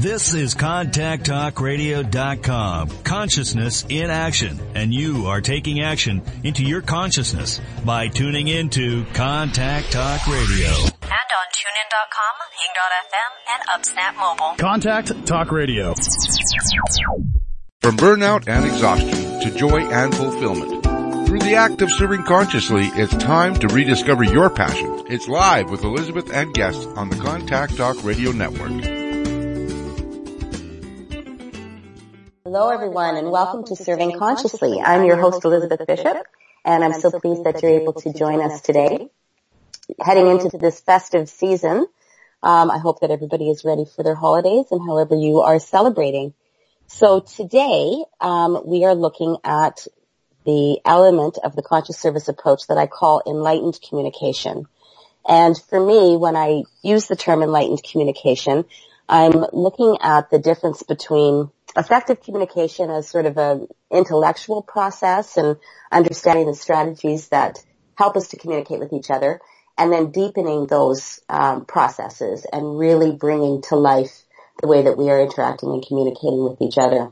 This is ContactTalkRadio.com. Consciousness in action. And you are taking action into your consciousness by tuning into Contact Talk Radio. And on TuneIn.com, Hing.fm, and UpSnap Mobile. Contact Talk Radio. From burnout and exhaustion to joy and fulfillment. Through the act of serving consciously, it's time to rediscover your passion. It's live with Elizabeth and guests on the Contact Talk Radio Network. Hello, everyone, and welcome to Serving Consciously. I'm your host, Elizabeth Bishop, and I'm so pleased that you're able to join us today. Heading into this festive season, I hope that everybody is ready for their holidays and however you are celebrating. So today, we are looking at the element of the conscious service approach that I call enlightened communication. And for me, when I use the term enlightened communication, I'm looking at the difference between effective communication as sort of an intellectual process and understanding the strategies that help us to communicate with each other, and then deepening those processes and really bringing to life the way that we are interacting and communicating with each other.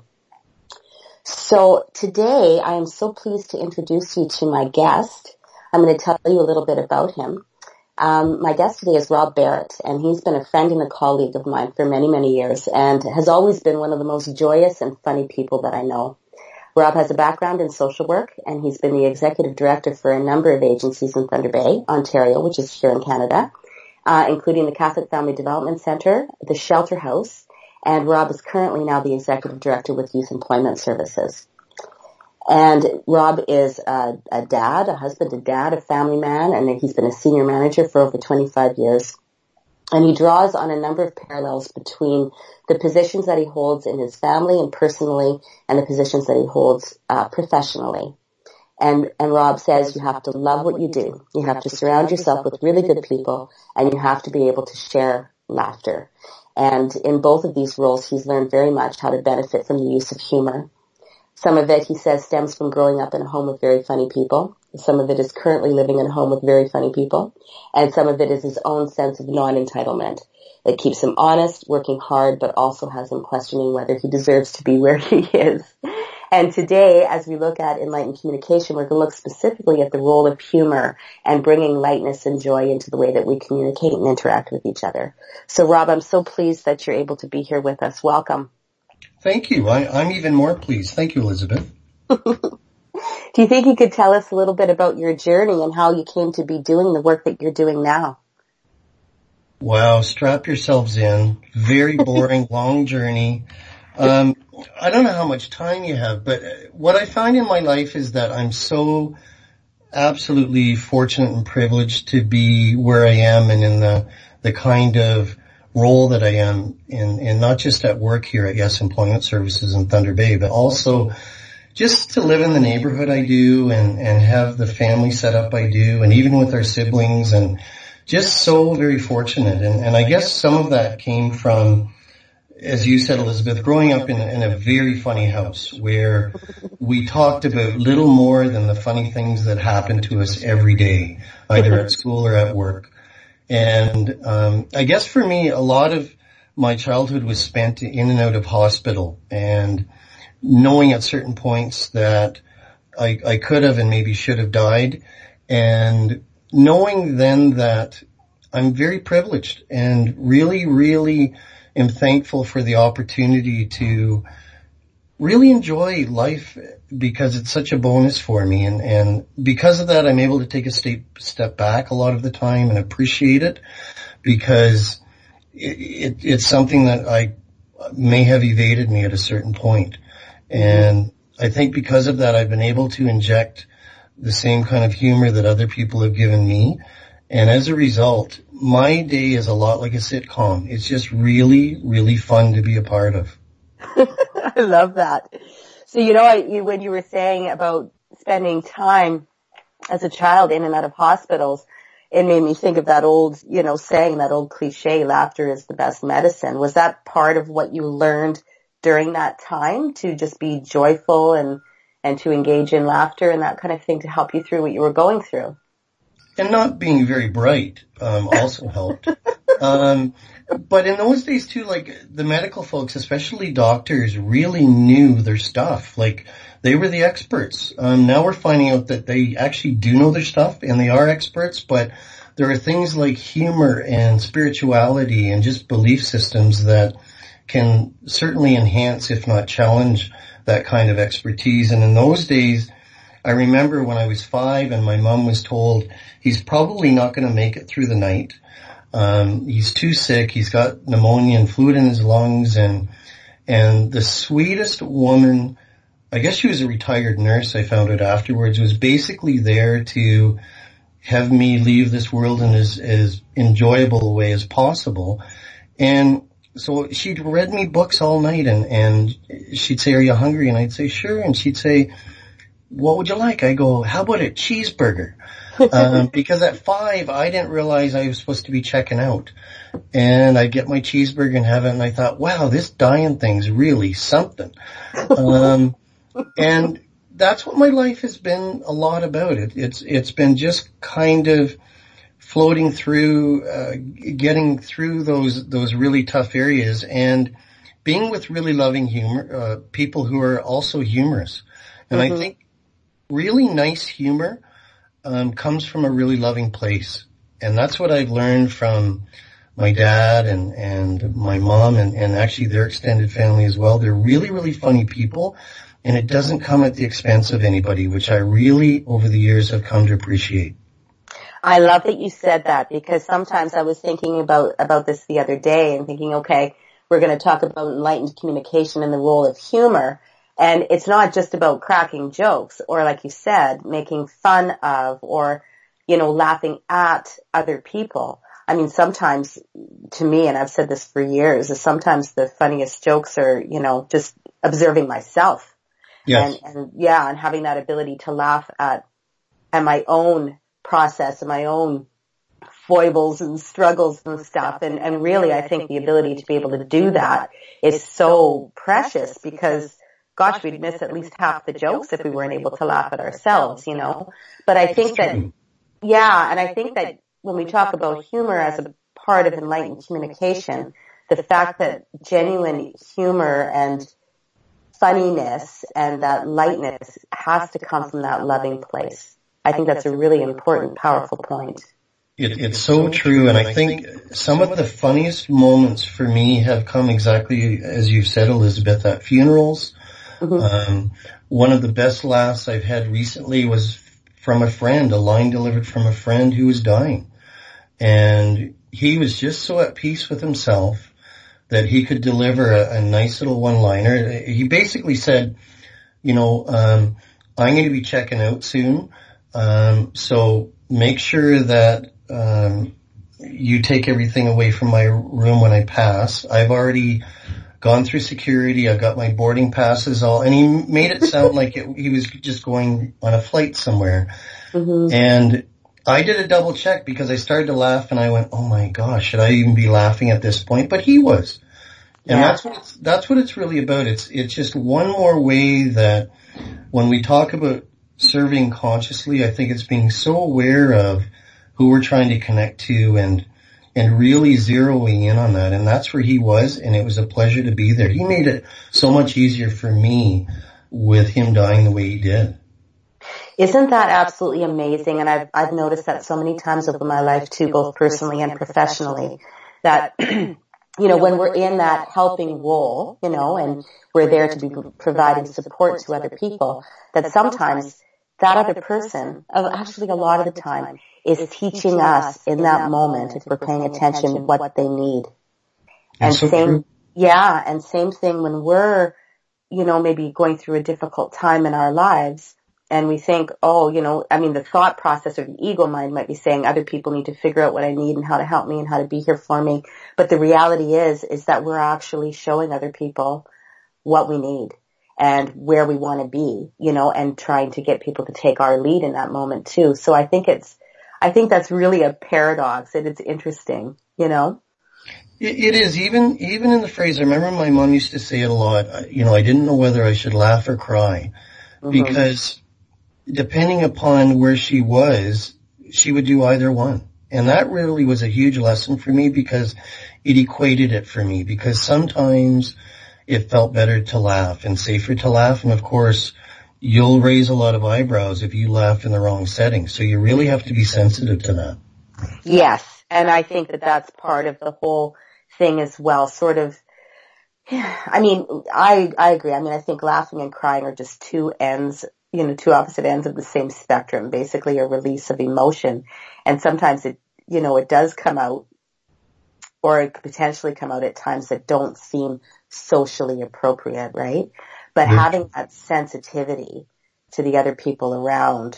So today I am so pleased to introduce you to my guest. I'm going to tell you a little bit about him. My guest today is Rob Barrett, and he's been a friend and a colleague of mine for many, many years and has always been one of the most joyous and funny people that I know. Rob has a background in social work, and he's been the executive director for a number of agencies in Thunder Bay, Ontario, which is here in Canada, including the Catholic Family Development Centre, the Shelter House, and Rob is currently now the executive director with Youth Employment Services. And Rob is a dad, a husband, a dad, a family man, and he's been a senior manager for over 25 years. And he draws on a number of parallels between the positions that he holds in his family and personally and the positions that he holds professionally. And Rob says you have to love what you do. You have to surround yourself with really good people, and you have to be able to share laughter. And in both of these roles, he's learned very much how to benefit from the use of humor. Some of it, he says, stems from growing up in a home with very funny people. Some of it is currently living in a home with very funny people. And some of it is his own sense of non-entitlement. It keeps him honest, working hard, but also has him questioning whether he deserves to be where he is. And today, as we look at enlightened communication, we're going to look specifically at the role of humor and bringing lightness and joy into the way that we communicate and interact with each other. So, Rob, I'm so pleased that you're able to be here with us. Welcome. Thank you. I'm even more pleased. Thank you, Elizabeth. Do you think you could tell us a little bit about your journey and how you came to be doing the work that you're doing now? Wow, strap yourselves in. Very boring, long journey. I don't know how much time you have, but what I find in my life is that I'm so absolutely fortunate and privileged to be where I am and in the kind of role that I am in not just at work here at Yes Employment Services in Thunder Bay, but also just to live in the neighborhood I do and have the family set up I do, and even with our siblings, and just so very fortunate. And I guess some of that came from, as you said, Elizabeth, growing up in a very funny house where we talked about little more than the funny things that happen to us every day, either at school or at work. And I guess for me, a lot of my childhood was spent in and out of hospital, and knowing at certain points that I could have and maybe should have died, and knowing then that I'm very privileged and really, really am thankful for the opportunity to really enjoy life because it's such a bonus for me. And because of that, I'm able to take a step back a lot of the time and appreciate it, because it's something that I may have evaded me at a certain point. And I think because of that, I've been able to inject the same kind of humor that other people have given me. And as a result, my day is a lot like a sitcom. It's just really, really fun to be a part of. I love that. So, you know, when you were saying about spending time as a child in and out of hospitals, it made me think of that old, saying, that old cliche, laughter is the best medicine. Was that part of what you learned during that time, to just be joyful and to engage in laughter and that kind of thing to help you through what you were going through? And not being very bright also helped. But in those days too, like the medical folks, especially doctors, really knew their stuff. Like they were the experts. Now we're finding out that they actually do know their stuff and they are experts, but there are things like humor and spirituality and just belief systems that can certainly enhance, if not challenge, that kind of expertise. And in those days, I remember when I was 5 and my mom was told he's probably not going to make it through the night. He's too sick. He's got pneumonia and fluid in his lungs, and the sweetest woman, I guess she was a retired nurse, I found out afterwards, was basically there to have me leave this world in as enjoyable a way as possible. And so she'd read me books all night, and she'd say, "Are you hungry?" And I'd say, "Sure." And she'd say, "What would you like?" I go, "How about a cheeseburger?" Because at 5, I didn't realize I was supposed to be checking out. And I'd get my cheeseburger and have it, and I thought, wow, this dying thing's really something. And that's what my life has been a lot about. It's been just kind of floating through, getting through those really tough areas and being with really loving people who are also humorous. And I think really nice humor comes from a really loving place. And that's what I've learned from my dad and my mom and actually their extended family as well. They're really, really funny people, and it doesn't come at the expense of anybody, which I really, over the years, have come to appreciate. I love that you said that, because sometimes I was thinking about this the other day and thinking, okay, we're going to talk about enlightened communication and the role of humor. And it's not just about cracking jokes or, like you said, making fun of or, laughing at other people. I mean, sometimes to me, and I've said this for years, is sometimes the funniest jokes are, just observing myself. Yes. And having that ability to laugh at my own process and my own foibles and struggles and stuff. And really, I think the ability to be able to do that is so precious, because gosh, we'd miss at least half the jokes if we weren't able to laugh at ourselves, But I think and I think that when we talk about humor as a part of enlightened communication, the fact that genuine humor and funniness and that lightness has to come from that loving place. I think that's a really important, powerful point. It's so true, and I think some of the funniest moments for me have come exactly as you've said, Elizabeth, at funerals. One of the best laughs I've had recently was from a friend, a line delivered from a friend who was dying. And he was just so at peace with himself that he could deliver a nice little one-liner. He basically said, I'm going to be checking out soon. So make sure that, you take everything away from my room when I pass. I've already gone through security. I've got my boarding passes all, and he made it sound like he was just going on a flight somewhere. And I did a double check because I started to laugh and I went, oh my gosh, should I even be laughing at this point? But he was. And that's what it's really about. It's just one more way that when we talk about serving consciously, I think it's being so aware of who we're trying to connect to and really zeroing in on that. And that's where he was, and it was a pleasure to be there. He made it so much easier for me with him dying the way he did. Isn't that absolutely amazing? And I've noticed that so many times over my life too, both personally and professionally, that, when we're in that helping role, and we're there to be providing support to other people, that sometimes that other person, actually a lot of the time, is teaching us in that moment, if we're paying attention, what they need. And so true. And same thing when we're, maybe going through a difficult time in our lives, and we think, the thought process or the ego mind might be saying other people need to figure out what I need and how to help me and how to be here for me. But the reality is that we're actually showing other people what we need and where we want to be, and trying to get people to take our lead in that moment too. So I think that's really a paradox, and it's interesting, It is, even in the phrase, I remember my mom used to say it a lot, I didn't know whether I should laugh or cry, because depending upon where she was, she would do either one. And that really was a huge lesson for me because it equated it for me, because sometimes it felt better to laugh and safer to laugh. And of course, you'll raise a lot of eyebrows if you laugh in the wrong setting. So you really have to be sensitive to that. Yes. And I think that that's part of the whole thing as well, sort of. I mean, I agree. I mean, I think laughing and crying are just two opposite ends of the same spectrum, basically a release of emotion. And sometimes it does come out, or it could potentially come out at times that don't seem socially appropriate, right? But having that sensitivity to the other people around,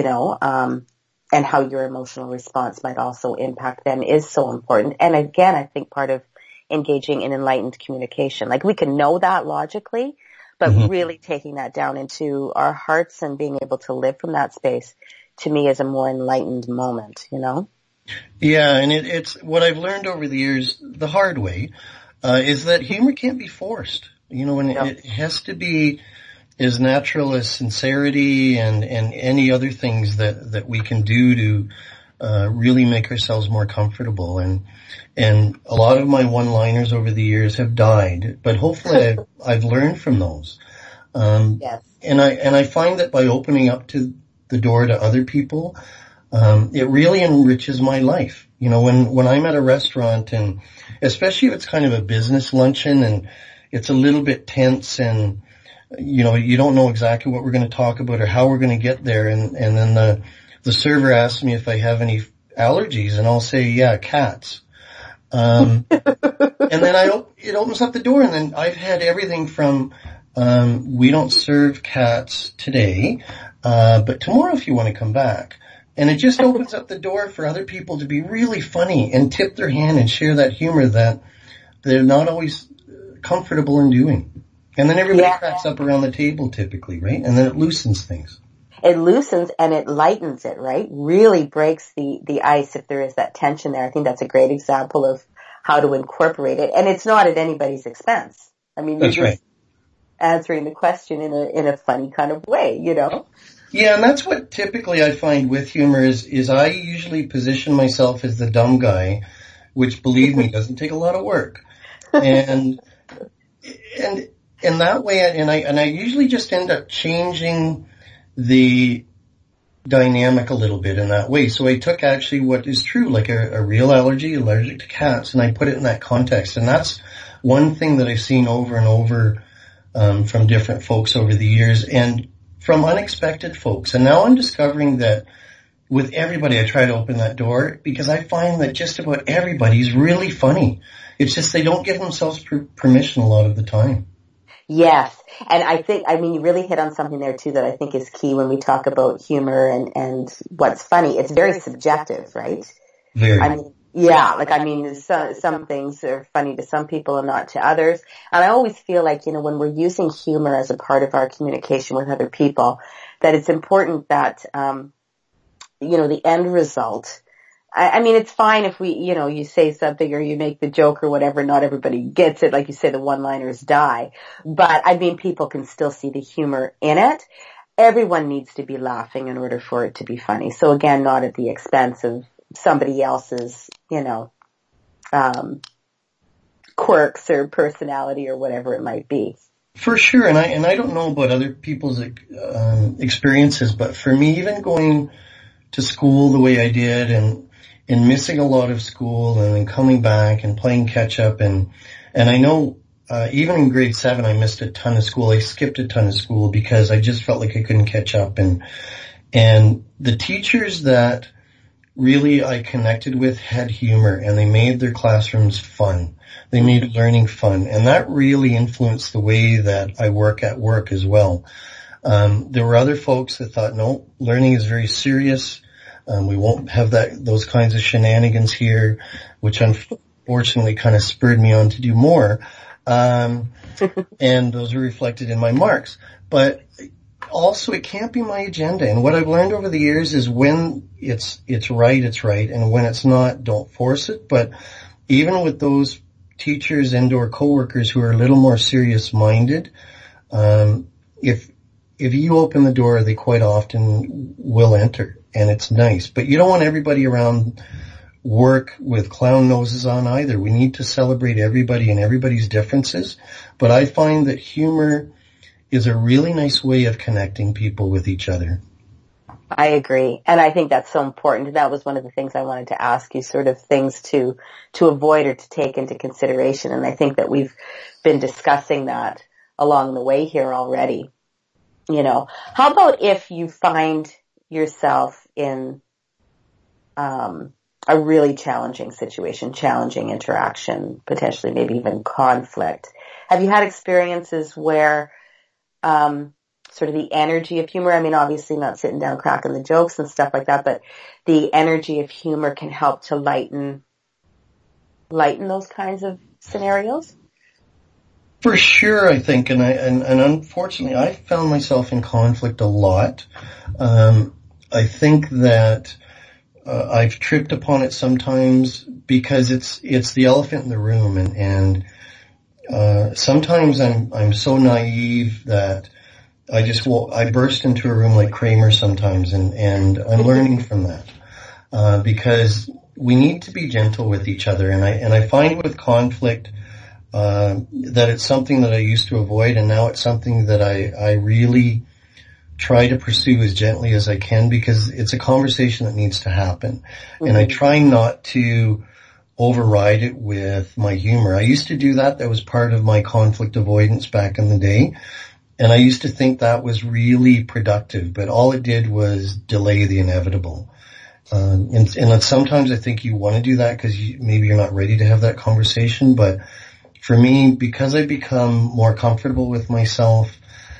and how your emotional response might also impact them is so important. And again, I think part of engaging in enlightened communication, like we can know that logically, but really taking that down into our hearts and being able to live from that space, to me, is a more enlightened moment, Yeah, and it's what I've learned over the years, the hard way, is that humor can't be forced. And it has to be as natural as sincerity and any other things that we can do to really make ourselves more comfortable. And a lot of my one-liners over the years have died, but hopefully I've learned from those. Yes. And I find that by opening up to the door to other people, it really enriches my life. When I'm at a restaurant, and especially if it's kind of a business luncheon and it's a little bit tense and, you don't know exactly what we're going to talk about or how we're going to get there. And then the server asks me if I have any allergies, and I'll say, yeah, cats. And then it opens up the door, and then I've had everything from, we don't serve cats today, but tomorrow if you want to come back. And it just opens up the door for other people to be really funny and tip their hand and share that humor that they're not always comfortable in doing. And then everybody cracks up around the table typically, right? And then it loosens things. It loosens and it lightens it, right? Really breaks the ice if there is that tension there. I think that's a great example of how to incorporate it. And it's not at anybody's expense. I mean, you're just answering the question in a funny kind of way, Yeah, and that's what typically I find with humor is I usually position myself as the dumb guy, which, believe me, doesn't take a lot of work. And that way, and I usually just end up changing the dynamic a little bit in that way. So I took actually what is true, like a real allergic to cats, and I put it in that context. And that's one thing that I've seen over and over from different folks over the years, and from unexpected folks. And now I'm discovering that with everybody, I try to open that door, because I find that just about everybody's really funny. It's just they don't give themselves permission a lot of the time. Yes. And you really hit on something there too that I think is key when we talk about humor and what's funny. It's very subjective, right? Very. Some things are funny to some people and not to others. And I always feel like, when we're using humor as a part of our communication with other people, that it's important that, the end result, it's fine if you say something or you make the joke or whatever, not everybody gets it. Like you say, the one-liners die. But, people can still see the humor in it. Everyone needs to be laughing in order for it to be funny. So again, not at the expense of somebody else's, quirks or personality or whatever it might be. For sure. And I don't know about other people's experiences, but for me, even going to school the way I did and missing a lot of school and then coming back and playing catch up. And I know, even in grade 7, I missed a ton of school. I skipped a ton of school because I just felt like I couldn't catch up. And the teachers that really I connected with had humor, and they made their classrooms fun. They made learning fun. And that really influenced the way that I work at work as well. There were other folks that thought, no, learning is very serious. We won't have those kinds of shenanigans here, which unfortunately kind of spurred me on to do more. And those are reflected in my marks. But also, it can't be my agenda. And what I've learned over the years is when it's right, it's right. And when it's not, don't force it. But even with those teachers and/or coworkers who are a little more serious-minded, if you open the door, they quite often will enter. And it's nice. But you don't want everybody around work with clown noses on either. We need to celebrate everybody and everybody's differences. But I find that humor is a really nice way of connecting people with each other. I agree. And I think that's so important. That was one of the things I wanted to ask you, sort of things to avoid or to take into consideration. And I think that we've been discussing that along the way here already. You know, how about if you find yourself in a really challenging situation, challenging interaction, potentially maybe even conflict? Have you had experiences where sort of the energy of humor, I mean, obviously not sitting down cracking the jokes and stuff like that, but the energy of humor can help to lighten those kinds of scenarios? For sure, I think, and unfortunately, I found myself in conflict a lot. I think that I've tripped upon it sometimes because it's the elephant in the room, and sometimes I'm so naive that I burst into a room like Kramer sometimes, and I'm learning from that because we need to be gentle with each other, and I find with conflict that it's something that I used to avoid, and now it's something that I really try to pursue as gently as I can, because it's a conversation that needs to happen. Mm-hmm. And I try not to override it with my humor. I used to do that. That was part of my conflict avoidance back in the day. And I used to think that was really productive, but all it did was delay the inevitable. And sometimes I think you want to do that because maybe you're not ready to have that conversation, but for me, because I've become more comfortable with myself,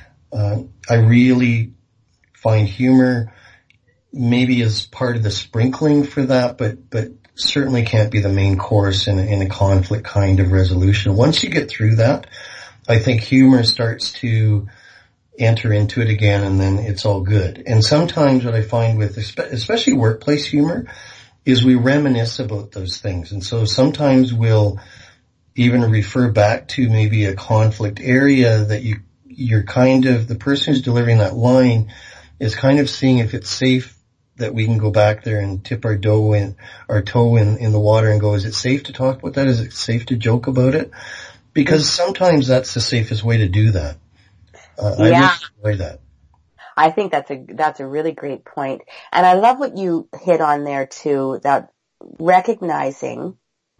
I really find humor maybe as part of the sprinkling for that, but certainly can't be the main course in a conflict kind of resolution. Once you get through that, I think humor starts to enter into it again, and then it's all good. And sometimes what I find with especially workplace humor is we reminisce about those things. And so sometimes we'll even refer back to maybe a conflict area that you're kind of, the person who's delivering that line is kind of seeing if it's safe that we can go back there and tip our toe in the water and go, is it safe to talk about that? Is it safe to joke about it? Because sometimes that's the safest way to do that. I really enjoy that. I think that's a really great point. And I love what you hit on there too, that recognizing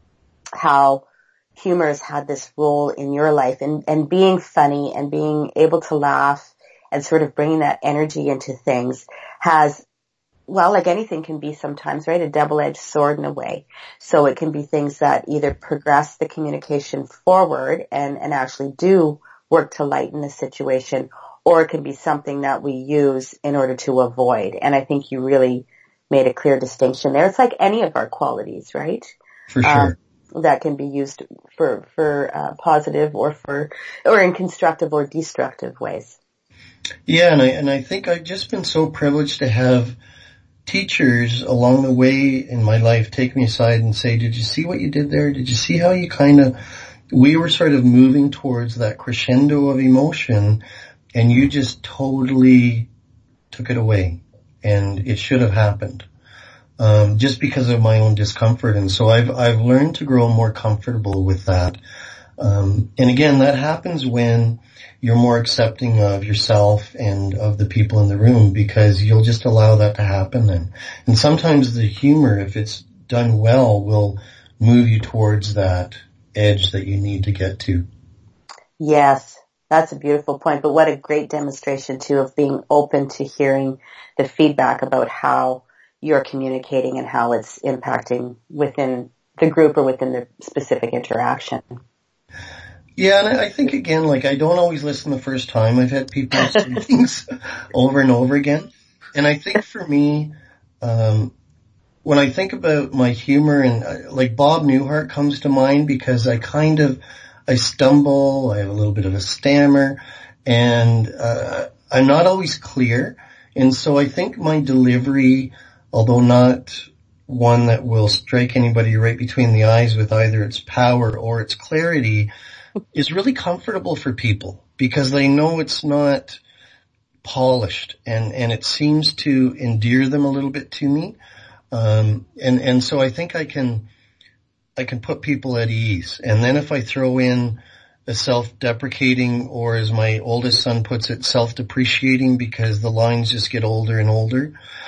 how humor has had this role in your life, and being funny and being able to laugh and sort of bringing that energy into things has, well, like anything can be sometimes, right, a double-edged sword in a way. So it can be things that either progress the communication forward and actually do work to lighten the situation, or it can be something that we use in order to avoid. And I think you really made a clear distinction there. It's like any of our qualities, right? For sure. That can be used for positive or in constructive or destructive ways. Yeah, and I think I've just been so privileged to have teachers along the way in my life take me aside and say, did you see what you did there? Did you see how you we were sort of moving towards that crescendo of emotion, and you just totally took it away, and it should have happened. Just because of my own discomfort. And so I've learned to grow more comfortable with that. And again, that happens when you're more accepting of yourself and of the people in the room, because you'll just allow that to happen then. And sometimes the humor, if it's done well, will move you towards that edge that you need to get to. Yes, that's a beautiful point. But what a great demonstration too of being open to hearing the feedback about how you're communicating and how it's impacting within the group or within the specific interaction. Yeah, and I think again, like, I don't always listen the first time. I've had people say things over and over again. And I think for me, when I think about my humor, and like Bob Newhart comes to mind, because I stumble, I have a little bit of a stammer, and I'm not always clear. And so I think my delivery, although not one that will strike anybody right between the eyes with either its power or its clarity, is really comfortable for people, because they know it's not polished, and it seems to endear them a little bit to me. And so I think I can put people at ease. And then if I throw in a self-deprecating, or as my oldest son puts it, self-depreciating, because the lines just get older and older,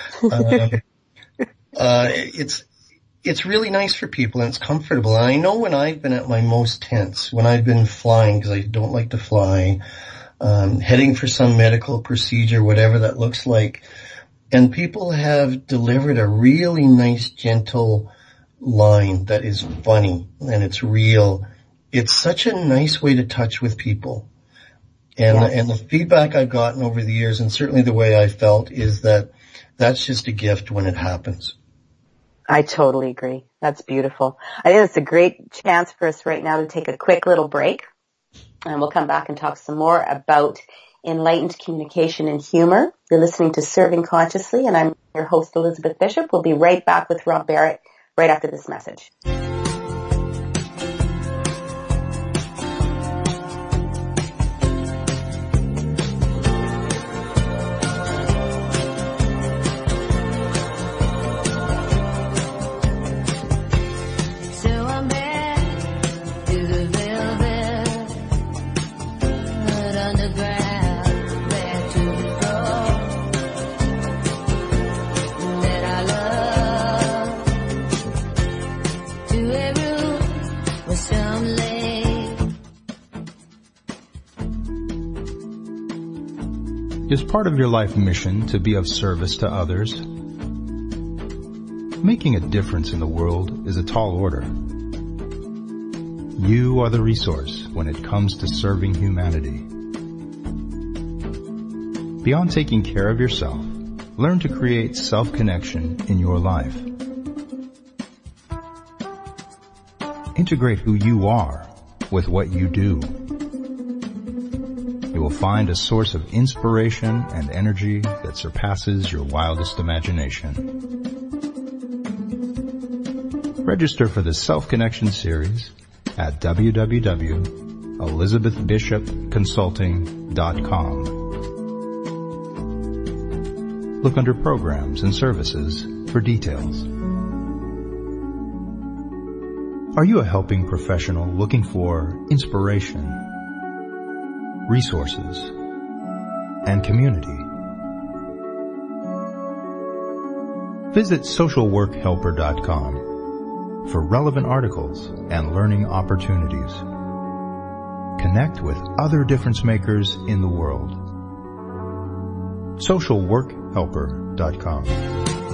it's really nice for people, and it's comfortable. And I know when I've been at my most tense, when I've been flying, because I don't like to fly, heading for some medical procedure, whatever that looks like, and people have delivered a really nice, gentle line that is funny and it's real. It's such a nice way to touch with people. And the feedback I've gotten over the years, and certainly the way I felt, is that that's just a gift when it happens. I totally agree. That's beautiful. I think it's a great chance for us right now to take a quick little break, and we'll come back and talk some more about enlightened communication and humor. You're listening to Serving Consciously, and I'm your host, Elizabeth Bishop. We'll be right back with Rob Barrett right after this message. Is part of your life mission to be of service to others? Making a difference in the world is a tall order. You are the resource when it comes to serving humanity. Beyond taking care of yourself, learn to create self-connection in your life. Integrate who you are with what you do. You will find a source of inspiration and energy that surpasses your wildest imagination. Register for the Self-Connection series at www.elizabethbishopconsulting.com. Look under Programs and Services for details. Are you a helping professional looking for inspiration, resources, and community? Visit socialworkhelper.com for relevant articles and learning opportunities. Connect with other difference makers in the world. socialworkhelper.com.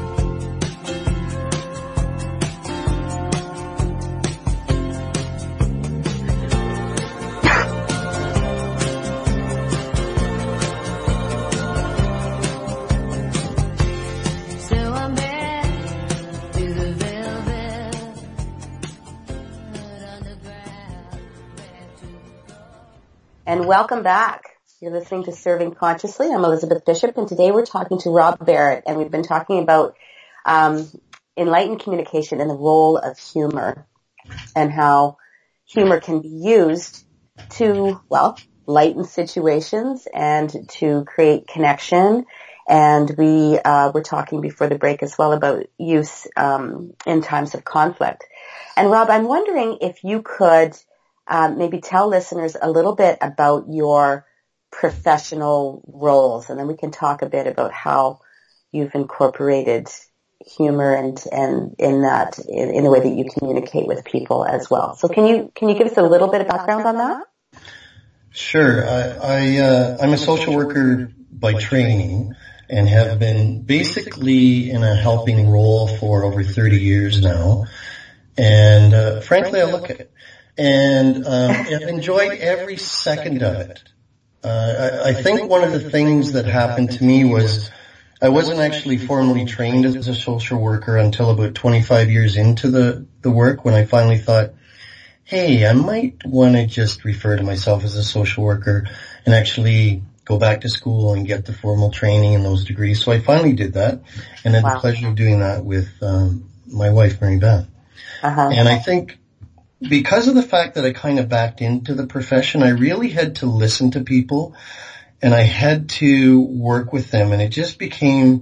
And welcome back. You're listening to Serving Consciously. I'm Elizabeth Bishop, and today we're talking to Rob Barrett, and we've been talking about enlightened communication and the role of humor, and how humor can be used to, well, lighten situations and to create connection. And we were talking before the break as well about use in times of conflict. And Rob, I'm wondering if you could maybe tell listeners a little bit about your professional roles, and then we can talk a bit about how you've incorporated humor and in that in the way that you communicate with people as well. So can you give us a little bit of background on that? Sure. I'm a social worker by training and have been basically in a helping role for over 30 years now. And frankly, I look at it and I've enjoyed every second of it. I think one of the things that happened to me was I wasn't actually formally trained as a social worker until about 25 years into the work, when I finally thought, hey, I might want to just refer to myself as a social worker and actually go back to school and get the formal training and those degrees. So I finally did that, and had the pleasure of doing that with my wife, Mary Beth. And I think because of the fact that I kind of backed into the profession, I really had to listen to people and I had to work with them, and it just became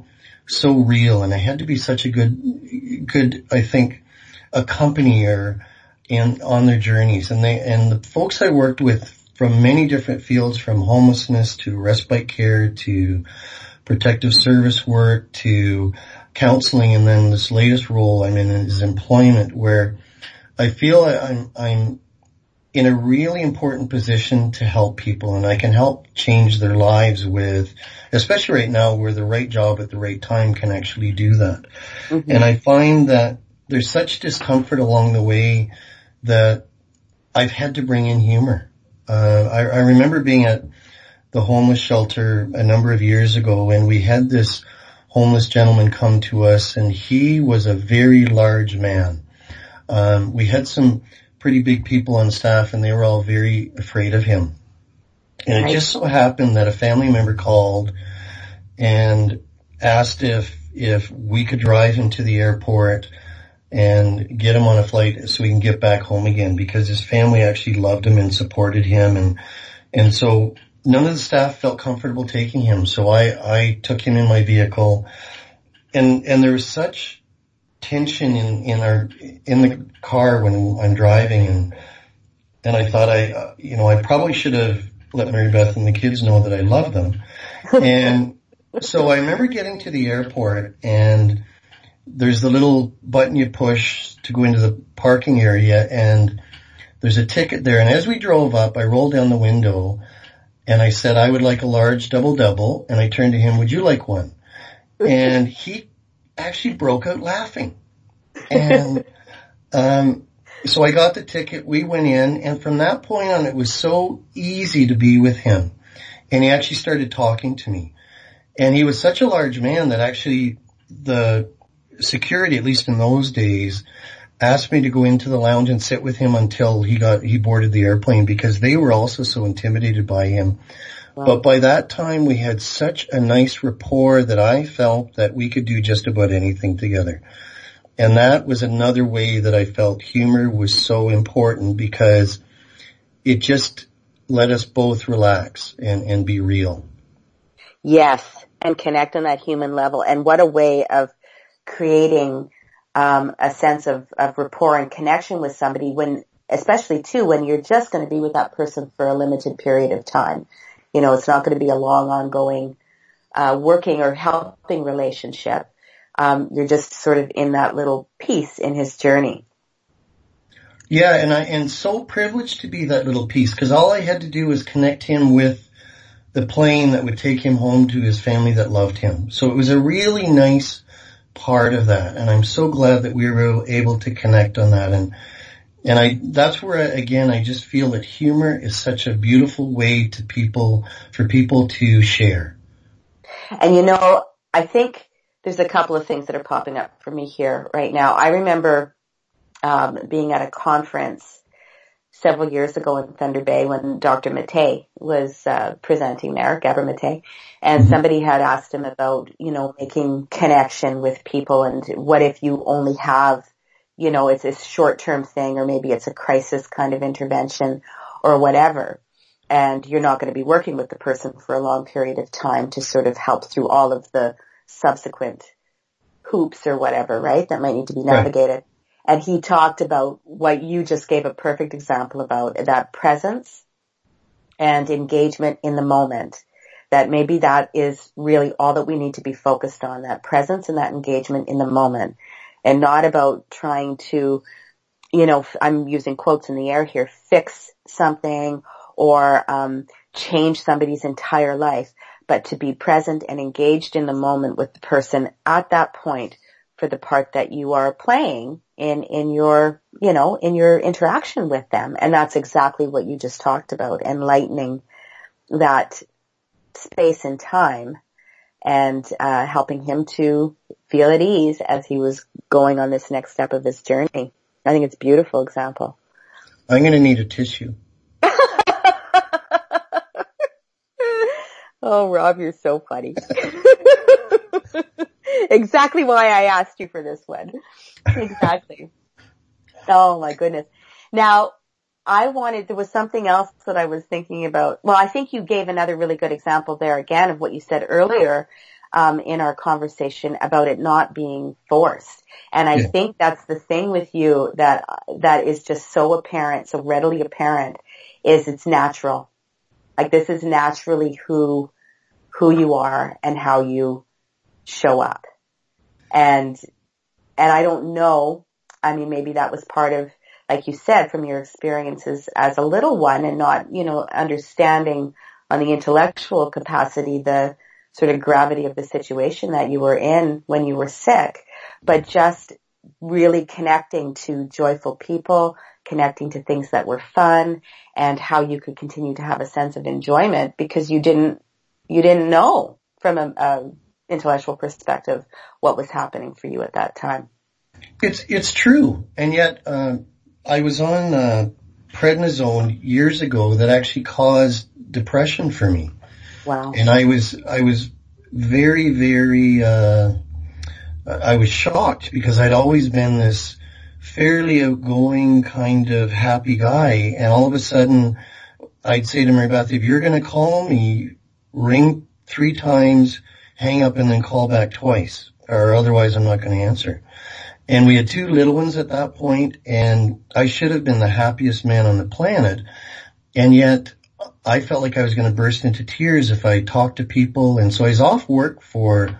so real, and I had to be such a good, I think, accompanier on their journeys. And the folks I worked with from many different fields, from homelessness to respite care to protective service work to counseling, and then this latest role I'm in is employment, where I feel I'm in a really important position to help people, and I can help change their lives with, especially right now where the right job at the right time can actually do that. Mm-hmm. And I find that there's such discomfort along the way that I've had to bring in humor. I remember being at the homeless shelter a number of years ago, and we had this homeless gentleman come to us, and he was a very large man. We had some pretty big people on staff, and they were all very afraid of him. And it just so happened that a family member called and asked if we could drive him to the airport and get him on a flight so he can get back home again, because his family actually loved him and supported him. And so none of the staff felt comfortable taking him. So I took him in my vehicle, and there was such tension in the car when I'm driving, and I thought I probably should have let Mary Beth and the kids know that I love them. And so I remember getting to the airport, and there's the little button you push to go into the parking area, and there's a ticket there. And as we drove up, I rolled down the window and I said, I would like a large double-double. And I turned to him, would you like one? And he actually broke out laughing. And so I got the ticket, we went in, and from that point on, it was so easy to be with him. And he actually started talking to me. And he was such a large man that actually the security, at least in those days, asked me to go into the lounge and sit with him until he boarded the airplane, because they were also so intimidated by him. Wow. But by that time, we had such a nice rapport that I felt that we could do just about anything together. And that was another way that I felt humor was so important, because it just let us both relax and be real. Yes, and connect on that human level. And what a way of creating a sense of rapport and connection with somebody, when, especially too, when you're just going to be with that person for a limited period of time. You know, it's not going to be a long, ongoing working or helping relationship. You're just sort of in that little piece in his journey. Yeah, and so privileged to be that little piece, because all I had to do was connect him with the plane that would take him home to his family that loved him. So it was a really nice part of that, and I'm so glad that we were able to connect on that. And that's where, again, I just feel that humor is such a beautiful way for people to share. And you know, I think there's a couple of things that are popping up for me here right now. I remember being at a conference several years ago in Thunder Bay when Dr. Mattei was presenting there, Gabor Mattei, and somebody had asked him about, you know, making connection with people, and what if you only have, you know, it's a short-term thing, or maybe it's a crisis kind of intervention or whatever, and you're not going to be working with the person for a long period of time to sort of help through all of the subsequent hoops or whatever, right, that might need to be navigated. Right. And he talked about what you just gave a perfect example about, that presence and engagement in the moment. That maybe that is really all that we need to be focused on, that presence and that engagement in the moment, and not about trying to, you know, I'm using quotes in the air here, fix something or change somebody's entire life, but to be present and engaged in the moment with the person at that point for the part that you are playing in your, you know, in your interaction with them. And that's exactly what you just talked about, enlightening that space and time, and helping him to feel at ease as he was going on this next step of his journey. I think it's a beautiful example. I'm going to need a tissue. Oh, Rob, you're so funny. Exactly why I asked you for this one. Exactly. Oh my goodness. Now, there was something else that I was thinking about. Well, I think you gave another really good example there again of what you said earlier in our conversation about it not being forced. And I think that's the thing with you that is just so apparent, so readily apparent, is it's natural. Like, this is naturally who you are and how you show up. And I don't know, I mean, maybe that was part of, like you said, from your experiences as a little one and not, understanding on the intellectual capacity the sort of gravity of the situation that you were in when you were sick, but just really connecting to joyful people, connecting to things that were fun, and how you could continue to have a sense of enjoyment because you didn't know from a intellectual perspective what was happening for you at that time. It's true, and yet I was on prednisone years ago that actually caused depression for me. Wow. And I was very, very I was shocked because I'd always been this fairly outgoing kind of happy guy, and all of a sudden I'd say to Mary Beth, if you're going to call me, ring 3 times, hang up, and then call back twice, or otherwise I'm not going to answer. And we had 2 little ones at that point, and I should have been the happiest man on the planet, and yet I felt like I was going to burst into tears if I talked to people. And so I was off work for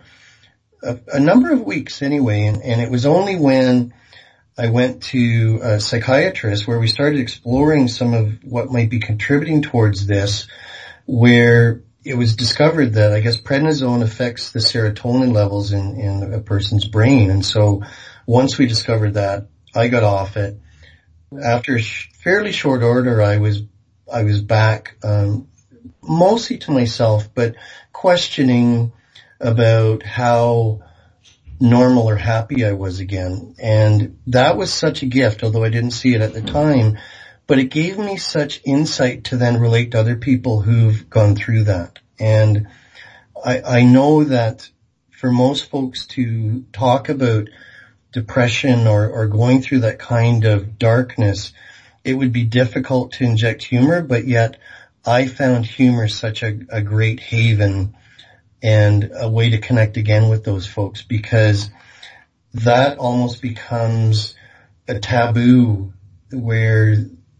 a number of weeks anyway, and it was only when I went to a psychiatrist where we started exploring some of what might be contributing towards this, where it was discovered that I guess prednisone affects the serotonin levels in a person's brain. And so once we discovered that, I got off it. After fairly short order, I was back, mostly to myself, but questioning about how normal or happy I was again. And that was such a gift, although I didn't see it at the time, but it gave me such insight to then relate to other people who've gone through that. And I know that for most folks to talk about depression or going through that kind of darkness, it would be difficult to inject humor, but yet I found humor such a great haven and a way to connect again with those folks, because that almost becomes a taboo where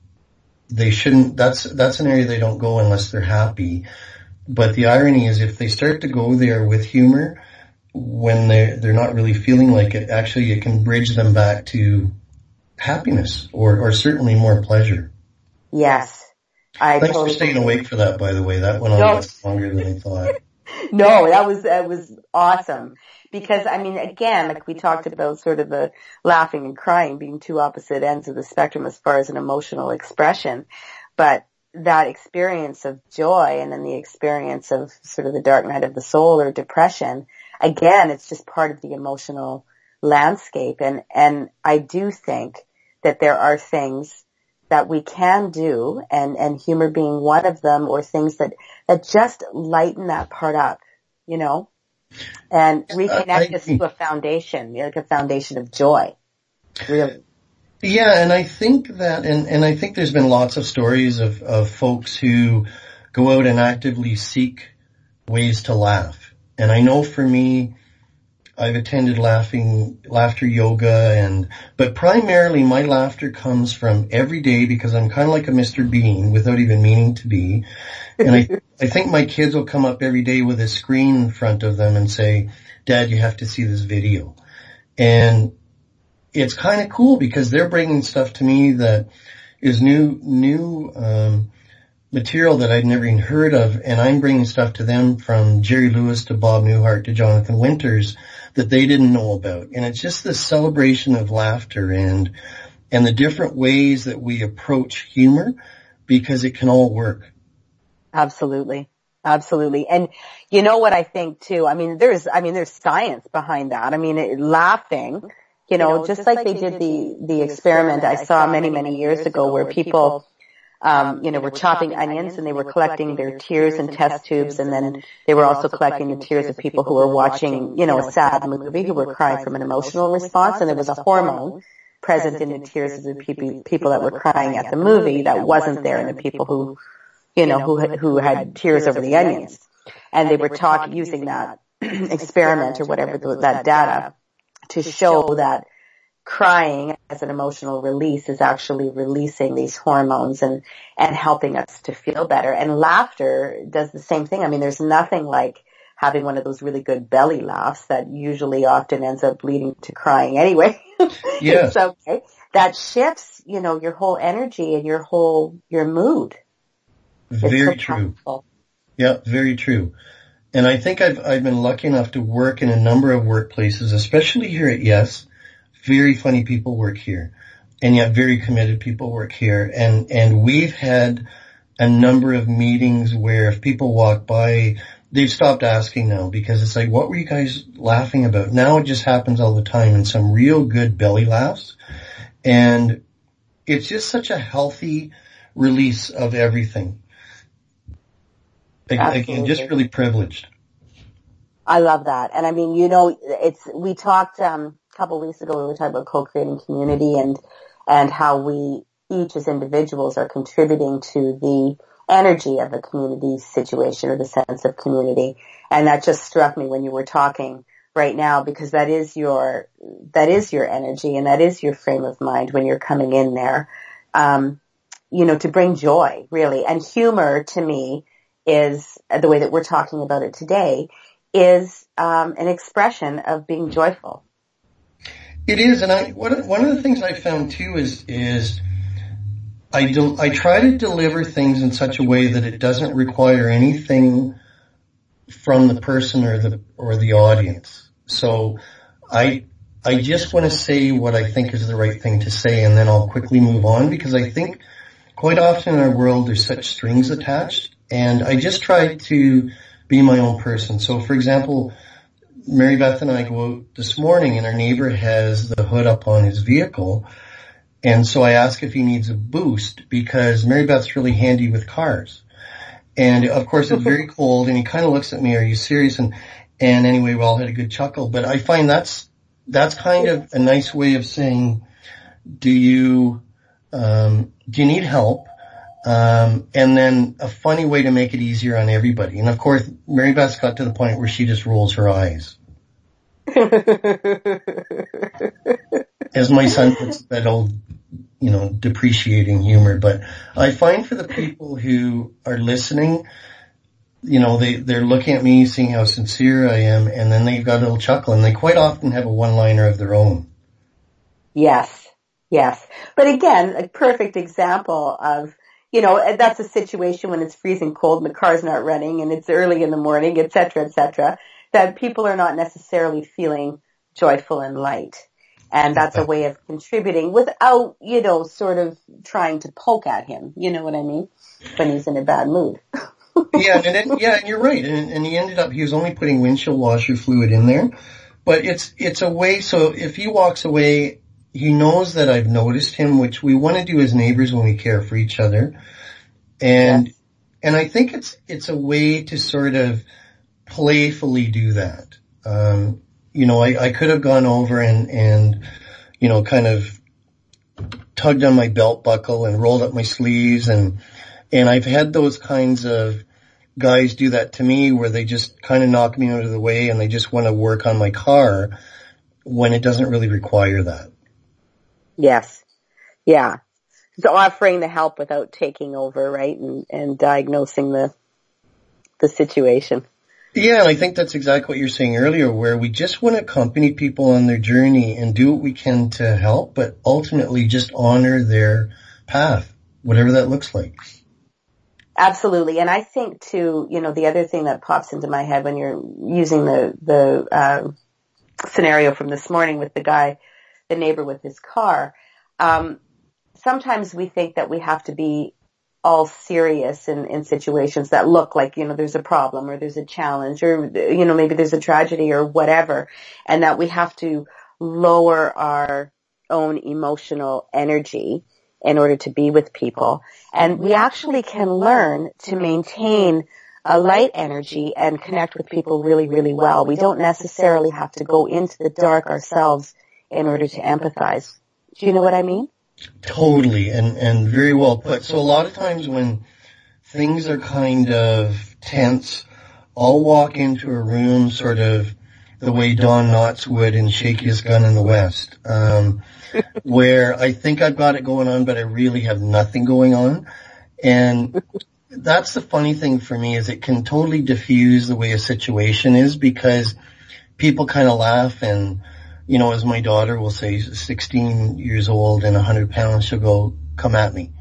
they shouldn't, that's an area they don't go unless they're happy. But the irony is if they start to go there with humor when they're not really feeling like it, actually it can bridge them back to happiness or certainly more pleasure. Yes. Thanks for staying awake for that, by the way. That went on much longer than I thought. No, that was awesome. Because, I mean, again, like we talked about sort of the laughing and crying being 2 opposite ends of the spectrum as far as an emotional expression. But that experience of joy and then the experience of sort of the dark night of the soul or depression, again, it's just part of the emotional landscape. And I do think that there are things that we can do, and humor being one of them, or things that just lighten that part up, and reconnect us to a foundation, like a foundation of joy. Really. Yeah, and I think that, and I think there's been lots of stories of folks who go out and actively seek ways to laugh. And I know for me, I've attended laughter yoga, but primarily my laughter comes from every day, because I'm kind of like a Mr. Bean without even meaning to be. And I think my kids will come up every day with a screen in front of them and say, Dad, you have to see this video. And it's kind of cool because they're bringing stuff to me that is new material that I'd never even heard of. And I'm bringing stuff to them from Jerry Lewis to Bob Newhart to Jonathan Winters that they didn't know about. And it's just this celebration of laughter and the different ways that we approach humor, because it can all work. Absolutely. Absolutely. And you know what I think too? I mean, there's science behind that. I mean, laughing, just like they did the experiment I saw many years ago where people were chopping onions and they were collecting their tears in test tubes, and then they were also collecting the tears of people who were watching, a sad movie, who were crying from an emotional response, and there was a hormone present in the tears of the people that were crying at the movie that wasn't there in the people who had tears over the onions. And they were using that experiment or whatever, that data, to show that crying as an emotional release is actually releasing these hormones and helping us to feel better. And laughter does the same thing. I mean, there's nothing like having one of those really good belly laughs that usually often ends up leading to crying anyway. Yes. So, okay, that shifts, your whole energy and your mood. Very true. Yeah, very true. And I think I've been lucky enough to work in a number of workplaces, especially here at Yes. Very funny people work here, and yet very committed people work here. And we've had a number of meetings where if people walk by, they've stopped asking now, because it's like, what were you guys laughing about? Now it just happens all the time, and some real good belly laughs. And it's just such a healthy release of everything. Again, just really privileged. I love that. And I mean, we talked, a couple of weeks ago, we were talking about co-creating community and how we each as individuals are contributing to the energy of a community situation or the sense of community. And that just struck me when you were talking right now, because that is your energy and that is your frame of mind when you're coming in there, to bring joy, really. And humor, to me, is the way that we're talking about it today, is an expression of being joyful. It is, and one of the things I found too is I try to deliver things in such a way that it doesn't require anything from the person or the audience. So I just want to say what I think is the right thing to say, and then I'll quickly move on, because I think quite often in our world there's such strings attached, and I just try to be my own person. So for example, Mary Beth and I go out this morning and our neighbor has the hood up on his vehicle. And so I ask if he needs a boost, because Mary Beth's really handy with cars. And of course it's very cold, and he kind of looks at me, are you serious? And anyway, we all had a good chuckle. But I find that's kind of a nice way of saying, do you need help? And then a funny way to make it easier on everybody. And of course, Mary Beth's got to the point where she just rolls her eyes. As my son puts that old, depreciating humor. But I find for the people who are listening, they're looking at me, seeing how sincere I am, and then they've got a little chuckle, and they quite often have a one-liner of their own. Yes. But again, a perfect example of, that's a situation when it's freezing cold and the car's not running and it's early in the morning, et cetera, that people are not necessarily feeling joyful and light. And that's a way of contributing without, sort of trying to poke at him. You know what I mean? When he's in a bad mood. And you're right. And he was only putting windshield washer fluid in there. But it's a way, so if he walks away, he knows that I've noticed him, which we want to do as neighbors when we care for each other. And, yes. And I think it's a way to sort of playfully do that. I could have gone over and kind of tugged on my belt buckle and rolled up my sleeves, and I've had those kinds of guys do that to me where they just kind of knock me out of the way and they just want to work on my car when it doesn't really require that. Yes. Yeah. So offering the help without taking over, right? And diagnosing the situation. Yeah, and I think that's exactly what you're saying earlier, where we just want to accompany people on their journey and do what we can to help, but ultimately just honor their path, whatever that looks like. Absolutely. And I think too, the other thing that pops into my head when you're using the scenario from this morning with the neighbor with his car, sometimes we think that we have to be all serious in situations that look like, there's a problem or there's a challenge or, maybe there's a tragedy or whatever, and that we have to lower our own emotional energy in order to be with people. And we actually can learn to maintain a light energy and connect with people really, really well. We don't necessarily have to go into the dark ourselves in order to empathize. Do you know what I mean? Totally, and very well put. So a lot of times when things are kind of tense, I'll walk into a room sort of the way Don Knotts would in Shakiest Gun in the West, where I think I've got it going on, but I really have nothing going on. And that's the funny thing for me, is it can totally diffuse the way a situation is, because people kind of laugh, and, you know, as my daughter will say, 16 years old and 100 pounds, she'll go, come at me.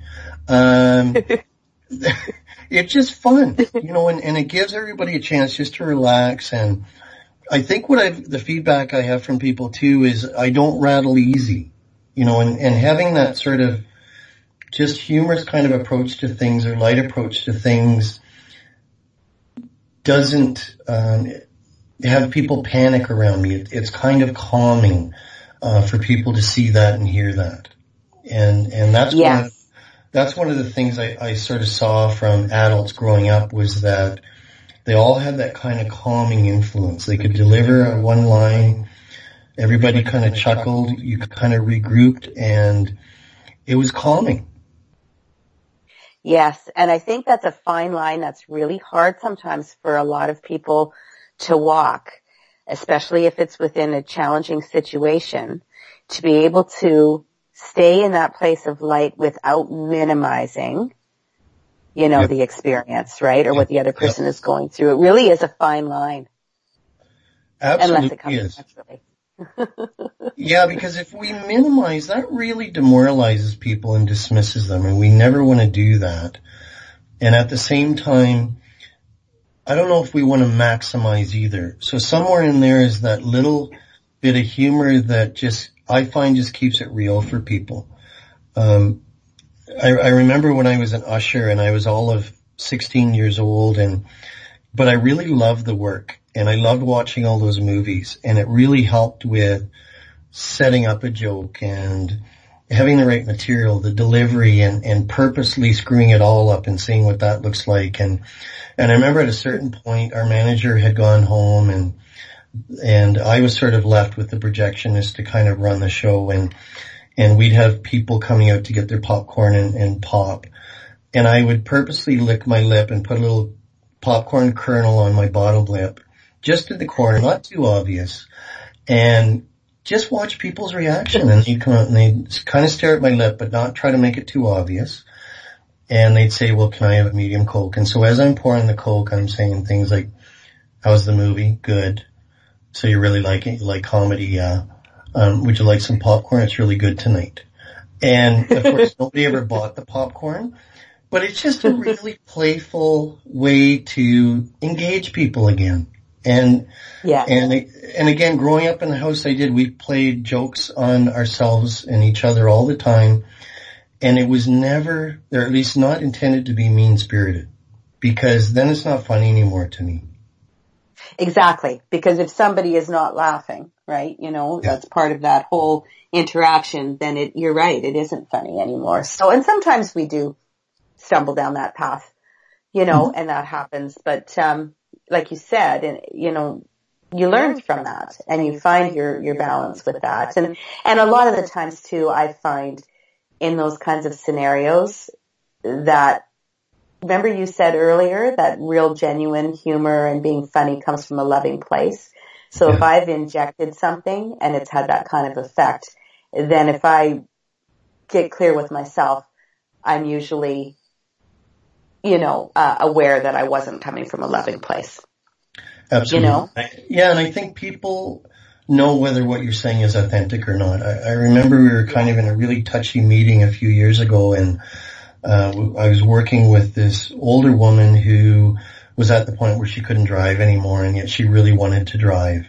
It's just fun, you know, and it gives everybody a chance just to relax. And I think the feedback I have from people too is I don't rattle easy, you know, and having that sort of just humorous kind of approach to things, or light approach to things, doesn't have people panic around me. It's kind of calming for people to see that and hear that. And that's one of the things I sort of saw from adults growing up, was that they all had that kind of calming influence. They could deliver one line, everybody kind of chuckled, you kind of regrouped, and it was calming. Yes, and I think that's a fine line that's really hard sometimes for a lot of people to walk, especially if it's within a challenging situation, to be able to stay in that place of light without minimizing, you know, the experience, right? Or what the other person is going through. It really is a fine line. Absolutely unless it comes is. naturally. Yeah, because if we minimize, that really demoralizes people and dismisses them, and we never want to do that. And at the same time, I don't know if we want to maximize either. So somewhere in there is that little bit of humor that I find just keeps it real for people. I remember when I was an usher, and I was all of 16 years old, but I really loved the work, and I loved watching all those movies, and it really helped with setting up a joke and having the right material, the delivery, and purposely screwing it all up and seeing what that looks like. And I remember at a certain point, our manager had gone home, and I was sort of left with the projectionist to kind of run the show, and we'd have people coming out to get their popcorn and pop. And I would purposely lick my lip and put a little popcorn kernel on my bottom lip, just in the corner, not too obvious, and just watch people's reaction. And they'd come out and they'd kind of stare at my lip, but not try to make it too obvious. And they'd say, well, can I have a medium Coke? And so as I'm pouring the Coke, I'm saying things like, how's the movie? Good. So you really like it? You like comedy? Yeah. Would you like some popcorn? It's really good tonight. And of course, nobody ever bought the popcorn, but it's just a really playful way to engage people again. And again, growing up in the house we played jokes on ourselves and each other all the time. And it was never, or at least not intended to be mean-spirited, because then it's not funny anymore to me. Exactly. Because if somebody is not laughing, right, you know, that's part of that whole interaction, then you're right, it isn't funny anymore. So, and sometimes we do stumble down that path, you know, and that happens. But, like you said, and, you know, you learn from that and you find your balance with that. And a lot of the times too, I find in those kinds of scenarios that, remember you said earlier that real genuine humor and being funny comes from a loving place. So if I've injected something and it's had that kind of effect, then if I get clear with myself, I'm usually, you know, aware that I wasn't coming from a loving place. Absolutely. You know? Yeah, and I think people know whether what you're saying is authentic or not. I remember we were kind of in a really touchy meeting a few years ago, and I was working with this older woman who was at the point where she couldn't drive anymore, and yet she really wanted to drive.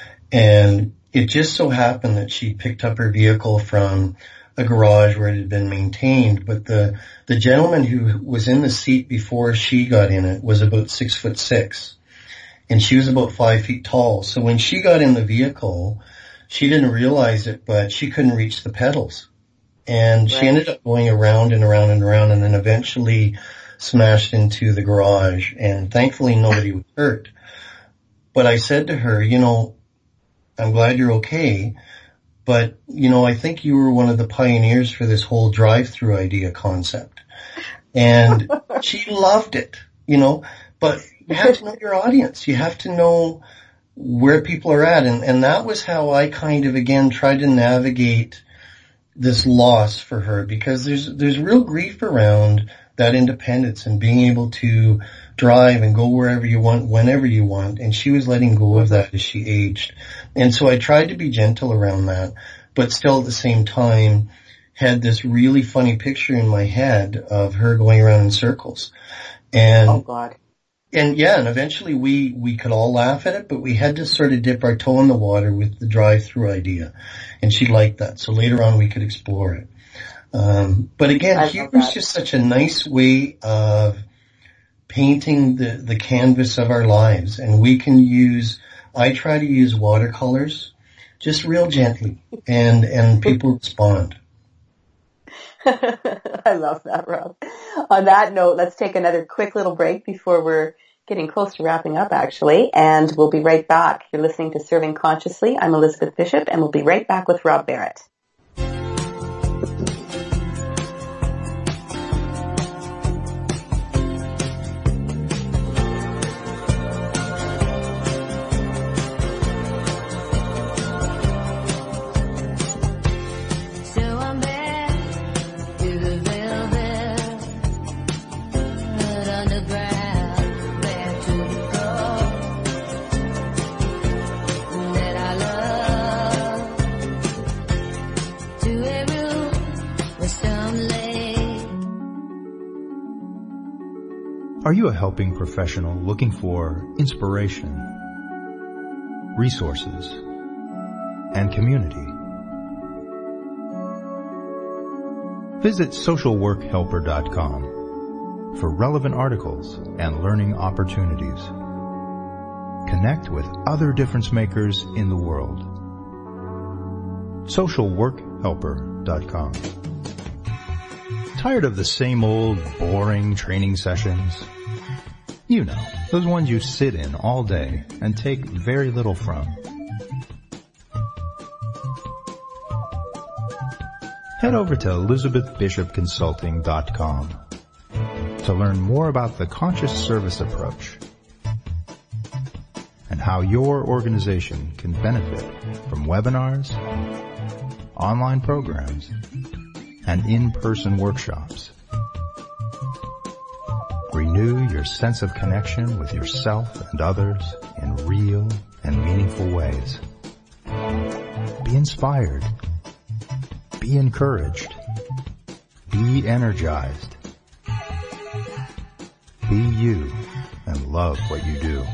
And it just so happened that she picked up her vehicle from a garage where it had been maintained, but the gentleman who was in the seat before she got in it was about 6'6", and she was about 5 feet tall. So when she got in the vehicle, she didn't realize it, but she couldn't reach the pedals. And she ended up going around and around and around, and then eventually smashed into the garage, and thankfully nobody was hurt. But I said to her, you know, I'm glad you're okay, but, you know, I think you were one of the pioneers for this whole drive-through idea concept. And she loved it, you know, But you have to know your audience. You have to know where people are at. And that was how I kind of, again, tried to navigate this loss for her, because there's real grief around that independence and being able to drive and go wherever you want, whenever you want. And she was letting go of that as she aged. And so I tried to be gentle around that, but still at the same time had this really funny picture in my head of her going around in circles. And, oh God. And yeah, and eventually we could all laugh at it, but we had to sort of dip our toe in the water with the drive-through idea. And she liked that. So later on we could explore it. But again, humor is just such a nice way of painting the canvas of our lives. And I try to use watercolors just real gently, and people respond. I love that, Rob. On that note, let's take another quick little break before we're getting close to wrapping up, actually, and we'll be right back. You're listening to Serving Consciously. I'm Elizabeth Bishop, and we'll be right back with Rob Barrett. Are you a helping professional looking for inspiration, resources, and community? Visit socialworkhelper.com for relevant articles and learning opportunities. Connect with other difference makers in the world. socialworkhelper.com. Tired of the same old boring training sessions? You know, those ones you sit in all day and take very little from. Head over to elizabethbishopconsulting.com to learn more about the conscious service approach and how your organization can benefit from webinars, online programs, and in-person workshops. Renew your sense of connection with yourself and others in real and meaningful ways. Be inspired. Be encouraged. Be energized. Be you and love what you do.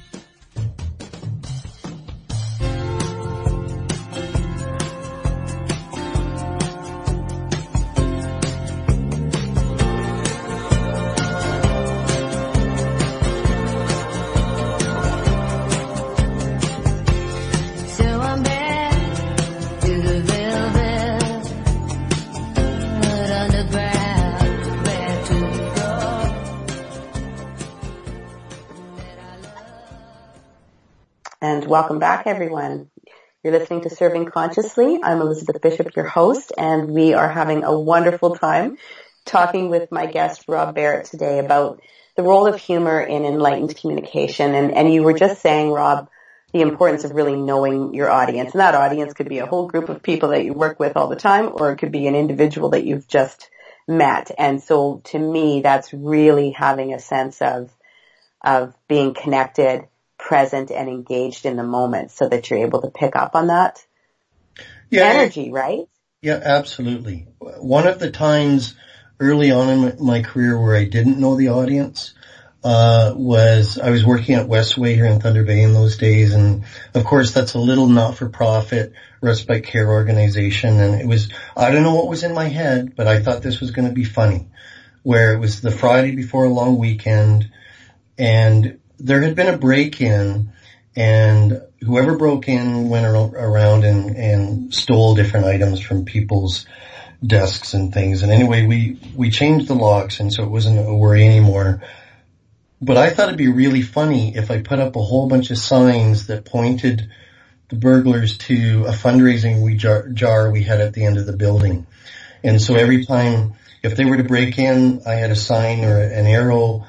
Welcome back, everyone. You're listening to Serving Consciously. I'm Elizabeth Bishop, your host, and we are having a wonderful time talking with my guest, Rob Barrett, today about the role of humor in enlightened communication. And you were just saying, Rob, the importance of really knowing your audience. And that audience could be a whole group of people that you work with all the time, or it could be an individual that you've just met. And so to me, that's really having a sense of being connected, present, and engaged in the moment so that you're able to pick up on that energy, right? Yeah, absolutely. One of the times early on in my career where I didn't know the audience was I was working at Westway here in Thunder Bay in those days, and of course that's a little not-for-profit respite care organization, and it was, I don't know what was in my head, but I thought this was going to be funny, where it was the Friday before a long weekend, and there had been a break-in, and whoever broke in went around and stole different items from people's desks and things. And anyway, we changed the locks, and so it wasn't a worry anymore. But I thought it'd be really funny if I put up a whole bunch of signs that pointed the burglars to a fundraising jar we had at the end of the building. And so every time, if they were to break in, I had a sign or an arrow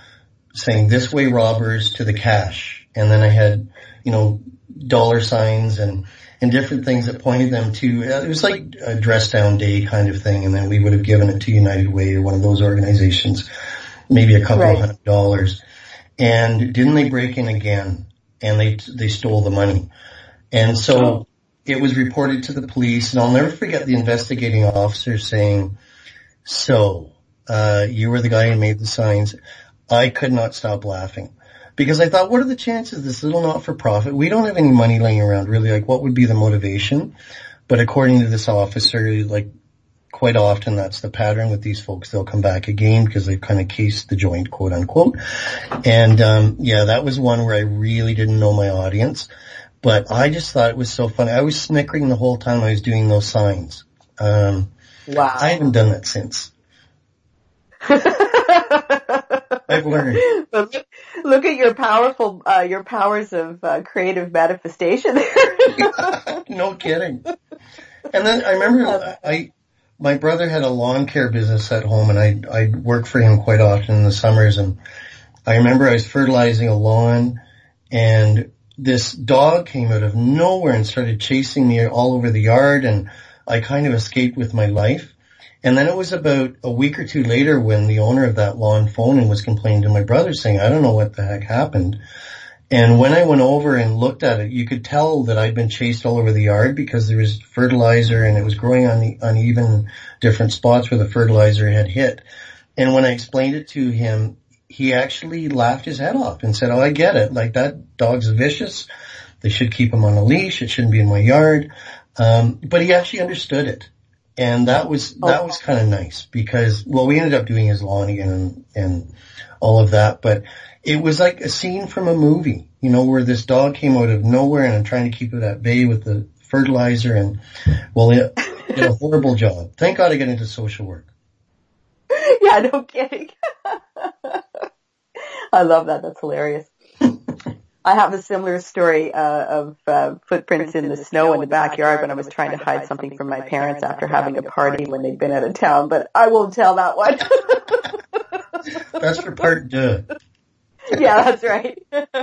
saying "This way robbers" to the cash. And then I had, dollar signs and different things that pointed them to, it was like a dress down day kind of thing. And then we would have given it to United Way or one of those organizations, maybe a couple of $100. And didn't they break in again? And they stole the money. And so it was reported to the police, and I'll never forget the investigating officer saying, "So, you were the guy who made the signs." I could not stop laughing because I thought, what are the chances this little not-for-profit? We don't have any money laying around, really. Like, what would be the motivation? But according to this officer, like, quite often that's the pattern with these folks. They'll come back again because they've kind of cased the joint, quote unquote. And, that was one where I really didn't know my audience. But I just thought it was so funny. I was snickering the whole time I was doing those signs. Wow. I haven't done that since. I've learned. But look at your your powers of creative manifestation there. No kidding. And then I remember my brother had a lawn care business at home, and I'd work for him quite often in the summers. And I remember I was fertilizing a lawn, and this dog came out of nowhere and started chasing me all over the yard, and I kind of escaped with my life. And then it was about a week or two later when the owner of that lawn phoned and was complaining to my brother saying, "I don't know what the heck happened." And when I went over and looked at it, you could tell that I'd been chased all over the yard because there was fertilizer and it was growing on the uneven different spots where the fertilizer had hit. And when I explained it to him, he actually laughed his head off and said, "Oh, I get it. Like, that dog's vicious. They should keep him on a leash. It shouldn't be in my yard." But he actually understood it. And that was kind of nice because, well, we ended up doing his lawn again and all of that. But it was like a scene from a movie, where this dog came out of nowhere and I'm trying to keep it at bay with the fertilizer, and, well, it did a horrible job. Thank God I got into social work. Yeah, no kidding. I love that. That's hilarious. I have a similar story of footprints in the snow in the backyard when I was trying to hide something from my parents after having a party when they'd been out of town, but I won't tell that one. That's for part two. Yeah, that's right.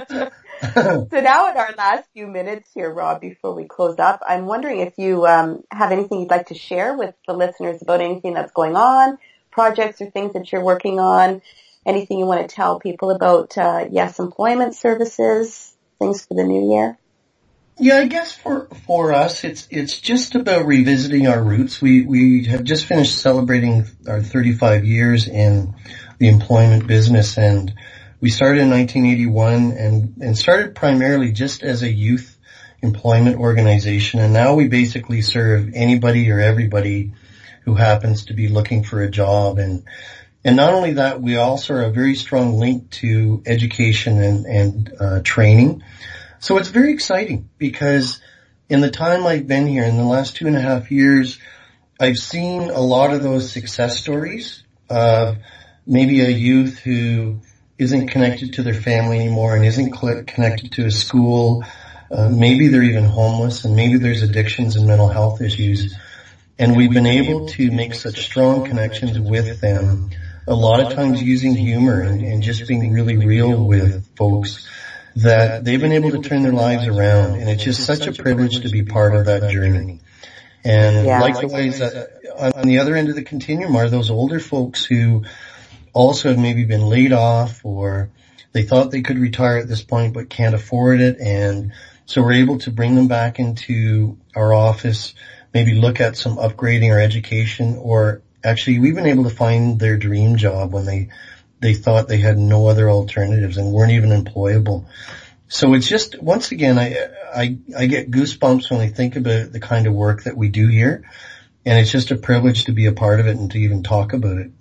So now in our last few minutes here, Rob, before we close up, I'm wondering if you have anything you'd like to share with the listeners about anything that's going on, projects or things that you're working on. Anything you want to tell people about, Yes Employment Services, things for the new year? Yeah, I guess for us, it's just about revisiting our roots. We have just finished celebrating our 35 years in the employment business, and we started in 1981 and started primarily just as a youth employment organization. And now we basically serve anybody or everybody who happens to be looking for a job. And not only that, we also are a very strong link to education and training. So it's very exciting because in the time I've been here, in the last 2.5 years, I've seen a lot of those success stories of maybe a youth who isn't connected to their family anymore and isn't connected to a school. Maybe they're even homeless, and maybe there's addictions and mental health issues. And we've been able to make such strong connections with them, a lot of times using humor and just being really real with folks, that they've been able to turn their lives around. And it's just such a privilege to be part of that journey. And likewise, on the other end of the continuum are those older folks who also have maybe been laid off, or they thought they could retire at this point but can't afford it. And so we're able to bring them back into our office, maybe look at some upgrading or education, or actually we've been able to find their dream job when they thought they had no other alternatives and weren't even employable. So it's just, once again, I get goosebumps when I think about the kind of work that we do here. And it's just a privilege to be a part of it and to even talk about it.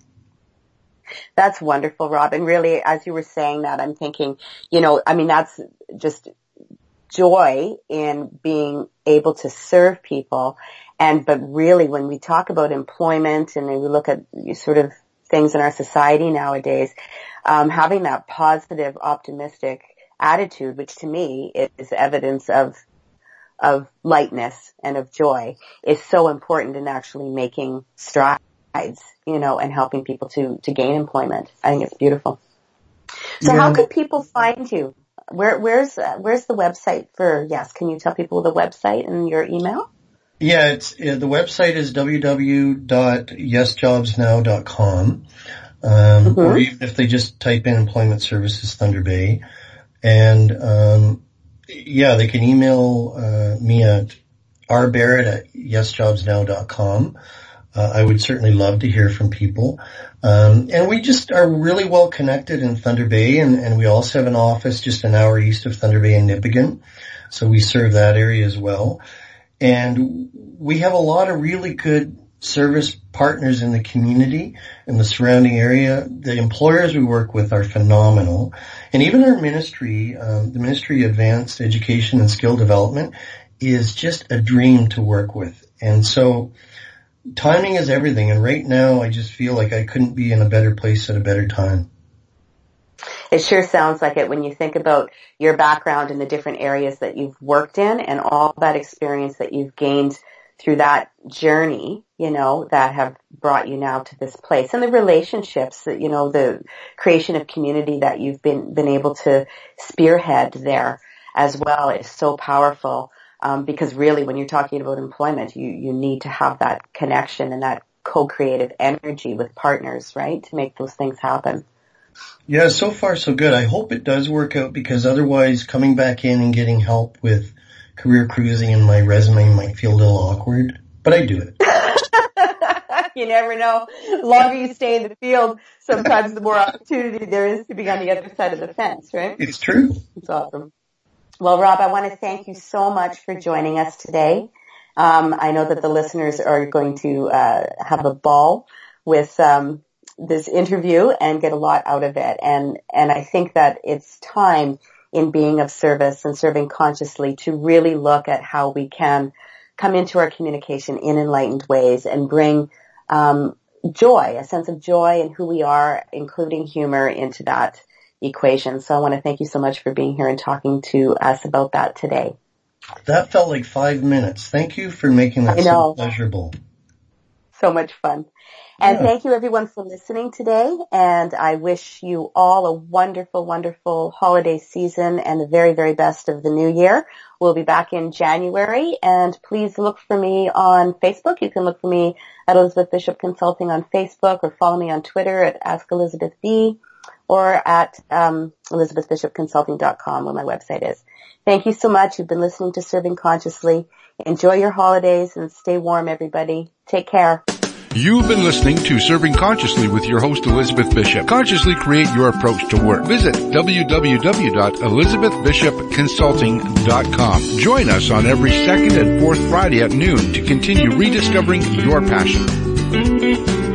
That's wonderful, Rob. And really, as you were saying that, I'm thinking, that's just joy in being able to serve people. But really, when we talk about employment and we look at sort of things in our society nowadays, having that positive, optimistic attitude, which to me is evidence of lightness and of joy, is so important in actually making strides, and helping people to gain employment. I think it's beautiful. So how could people find you? Where's the website for Yes? Can you tell people the website and your email? Yeah, the website is www.yesjobsnow.com. Or even if they just type in Employment Services Thunder Bay. And, they can email, me at rbarrett@yesjobsnow.com. I would certainly love to hear from people. And we just are really well connected in Thunder Bay, and we also have an office just an hour east of Thunder Bay in Nipigon. So we serve that area as well. And we have a lot of really good service partners in the community, in the surrounding area. The employers we work with are phenomenal. And even our ministry, the Ministry of Advanced Education and Skill Development, is just a dream to work with. And so timing is everything. And right now I just feel like I couldn't be in a better place at a better time. It sure sounds like it when you think about your background in the different areas that you've worked in and all that experience that you've gained through that journey, that have brought you now to this place, and the relationships that, the creation of community that you've been able to spearhead there as well is so powerful. Because really when you're talking about employment, you need to have that connection and that co-creative energy with partners, right? To make those things happen. Yeah, so far so good. I hope it does work out, because otherwise coming back in and getting help with career cruising in my resume might feel a little awkward, but I do it. You never know. The longer you stay in the field, sometimes the more opportunity there is to be on the other side of the fence, right? It's true. It's awesome. Well, Rob, I want to thank you so much for joining us today. I know that the listeners are going to have a ball with this interview and get a lot out of it. And I think that it's time in being of service and serving consciously to really look at how we can come into our communication in enlightened ways and bring joy, a sense of joy in who we are, including humor into that equation. So I want to thank you so much for being here and talking to us about that today. That felt like 5 minutes. Thank you for making that so pleasurable. So much fun. And thank you everyone for listening today. And I wish you all a wonderful, wonderful holiday season and the very, very best of the new year. We'll be back in January, and please look for me on Facebook. You can look for me at Elizabeth Bishop Consulting on Facebook, or follow me on Twitter at Ask Elizabeth B, or at ElizabethBishopConsulting.com, where my website is. Thank you so much. You've been listening to Serving Consciously. Enjoy your holidays and stay warm, everybody. Take care. You've been listening to Serving Consciously with your host, Elizabeth Bishop. Consciously create your approach to work. Visit www.elizabethbishopconsulting.com. Join us on every second and fourth Friday at noon to continue rediscovering your passion.